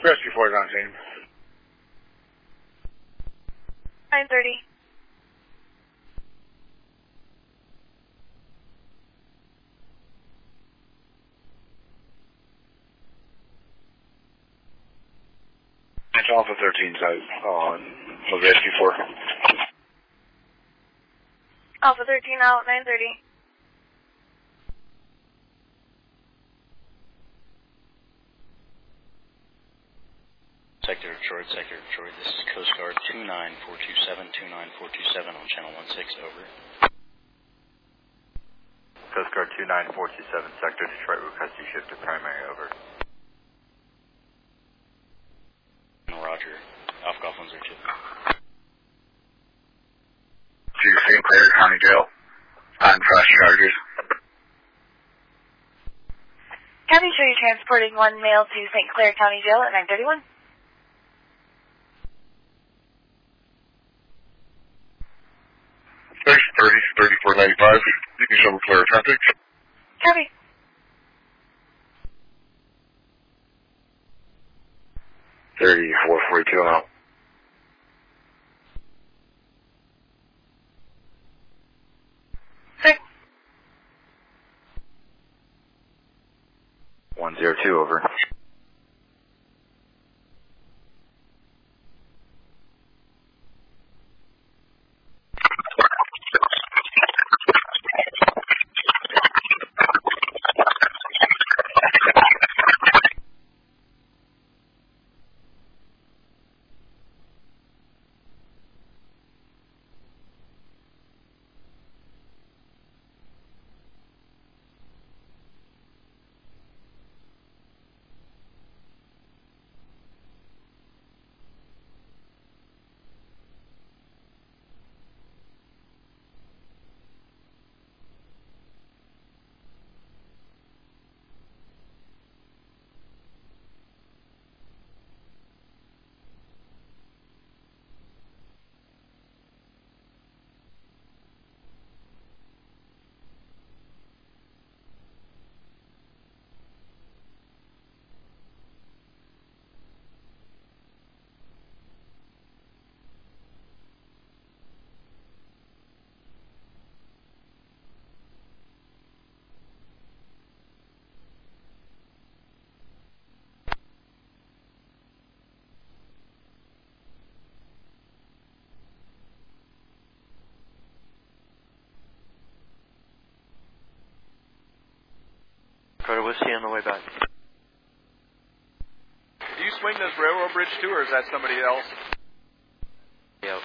Rescue 419. 930. Alpha 13's out on Rescue 4. Alpha 13 out, 930. Sector Detroit, this is Coast Guard 29427 on channel 16, over. Coast Guard 29427, Sector Detroit, request you shift to primary, over. Roger. Alpha Golf 102. To St. Clair County Jail on press charges. Copy, show you transporting one male to St. Clair County Jail at 931. Thanks, 3495. You can show me clear traffic. Copy. $34.42 now. Sir. 102, over. Dakota Whiskey on the way back. Do you swing this railroad bridge too, or is that somebody else? Yep.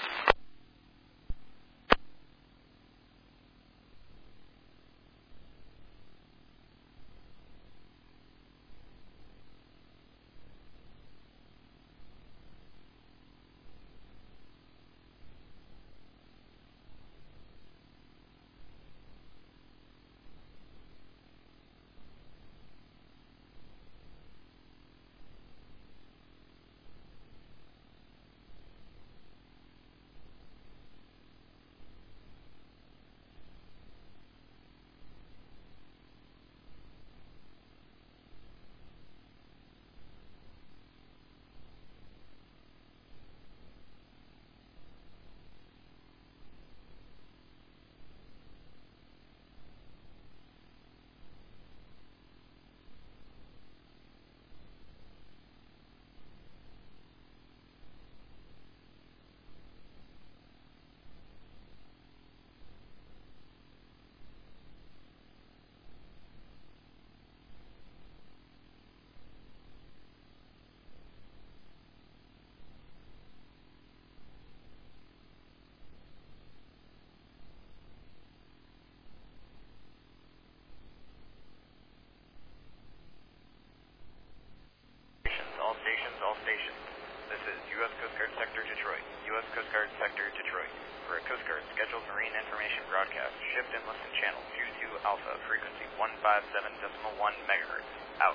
All stations. This is U.S. Coast Guard Sector Detroit. U.S. Coast Guard Sector Detroit. For a Coast Guard scheduled marine information broadcast, shift and listen channel 22 Alpha, frequency 157.1 megahertz. Out.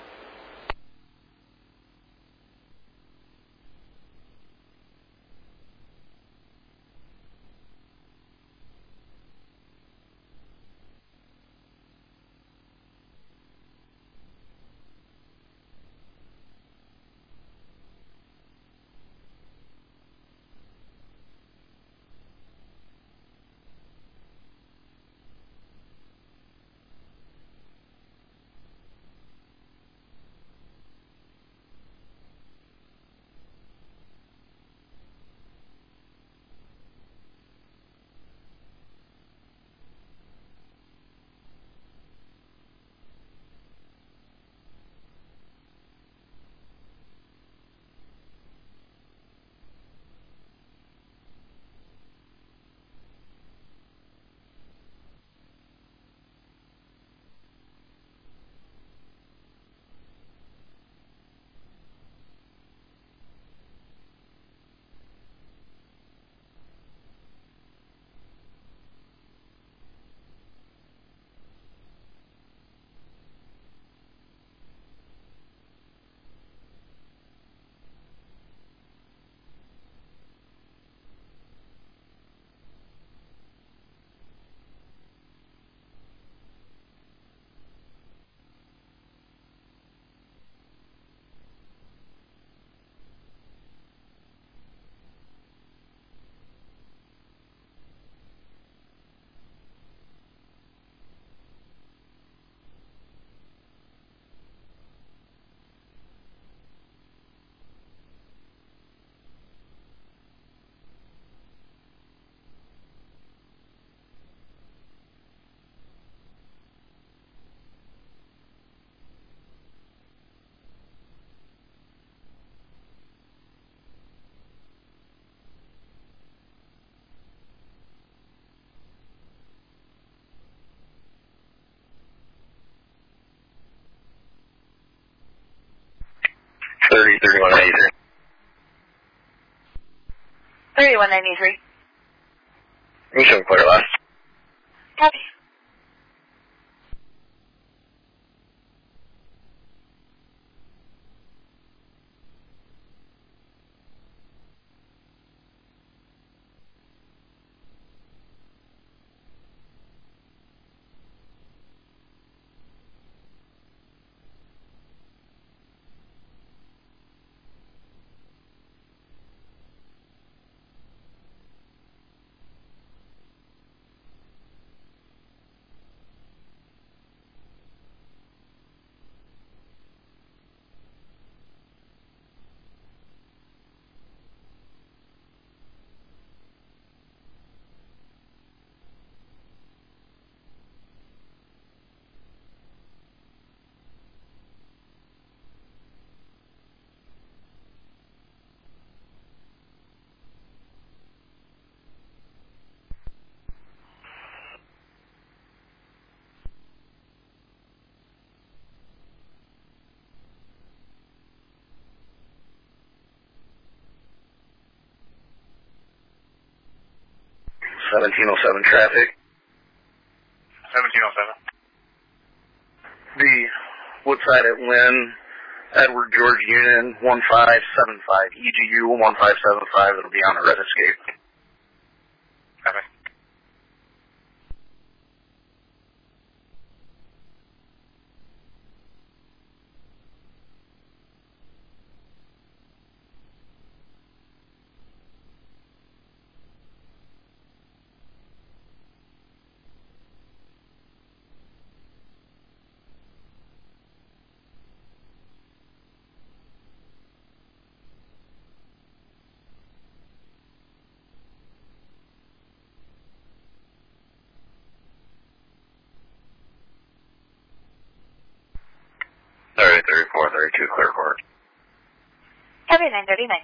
3193. 3193. You should clear last. Copy. Traffic. 1707. The Woodside at Lynn, Edward George Union 1575, EGU 1575, it'll be on a red escape. Copy. Clear court. Copy 939.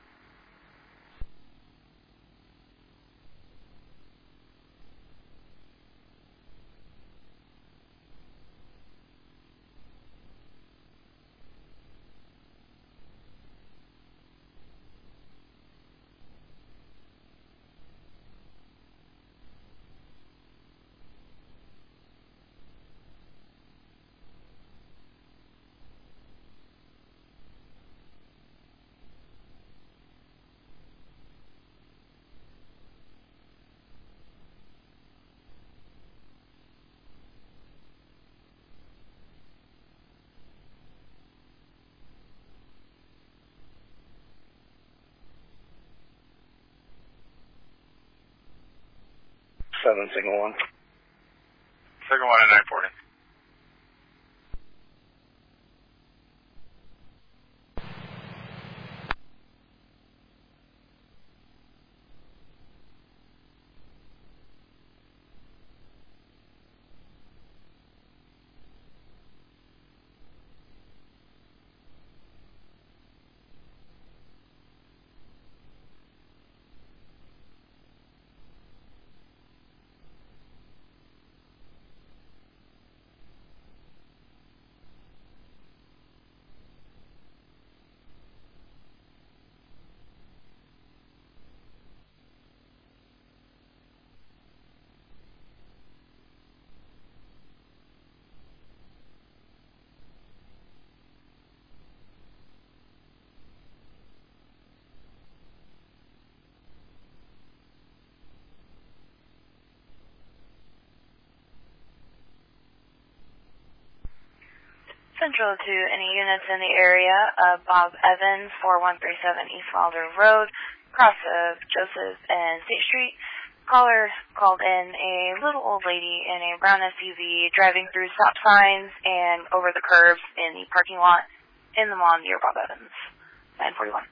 Signal 1. Signal 1 at 940. Central to any units in the area of Bob Evans, 4137 East Wilder Road, cross of Joseph and State Street. Caller called in a little old lady in a brown SUV driving through stop signs and over the curbs in the parking lot in the mall near Bob Evans. 941.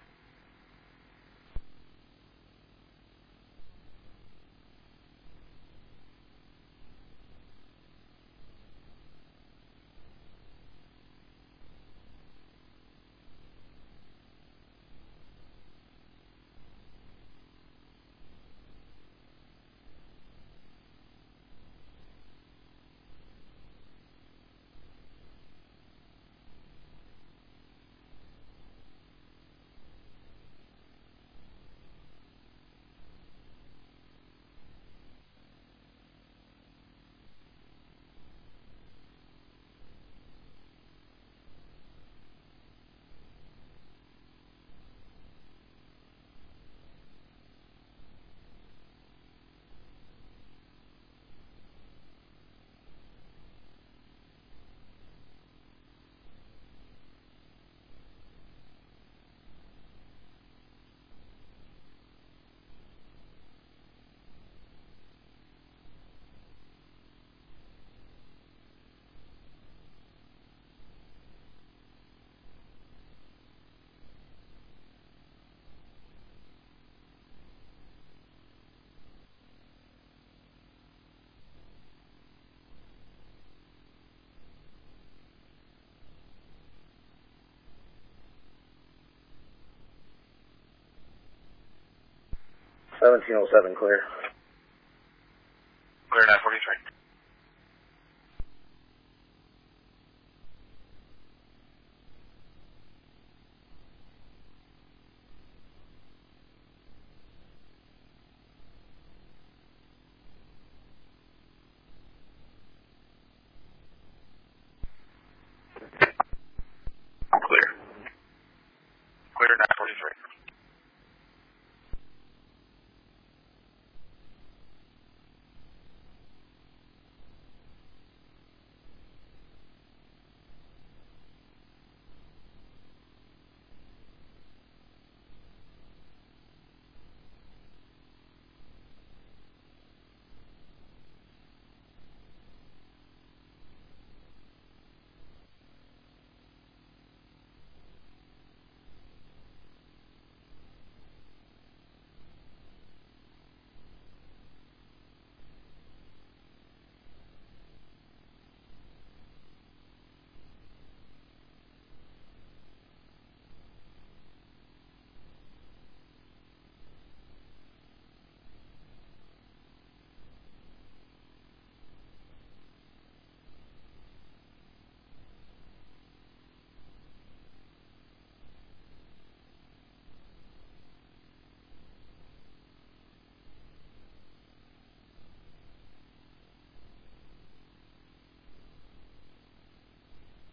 1707 clear.